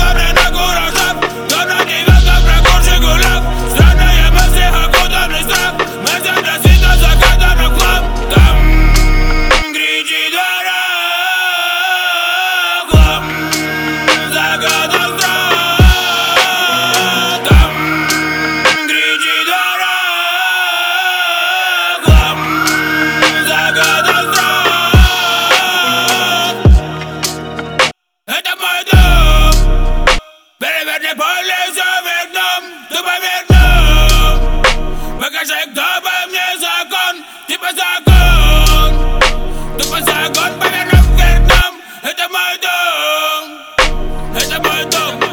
Стороны на куражах, кто на девятках, прокур Жигулях. Странные мысли, окутанный страх. Мерседес и до заката на клаб. Там кричит двора, хлам, заката страх. Там кричит двора, хлам, заката страх. Это мой дом. Переверни поле вверх дном. Ты поверь нам. Покажи, кто по мне закон. Типа закон. Тупо закон, повернув вверх дном. Это мой дом. Это мой дом.